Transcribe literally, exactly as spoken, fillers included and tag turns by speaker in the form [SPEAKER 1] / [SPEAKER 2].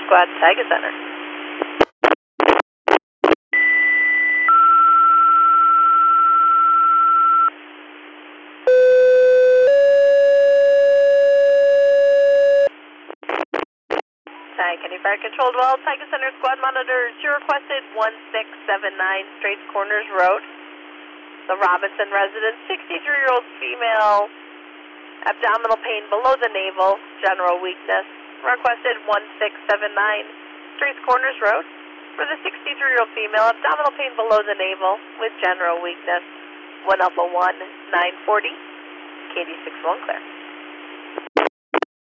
[SPEAKER 1] Squad, Tiger Center. County Fire Control Well, Tiger Center Squad monitors. You requested one six seven nine Straits Corners Road. The Robinson resident, sixty-three-year-old female, abdominal pain below the navel, general weakness. Requested one six seven nine Straits Corners Road. For the sixty-three-year-old female, abdominal pain below the navel with general weakness. one Alpha one nine forty, Katie six one clear.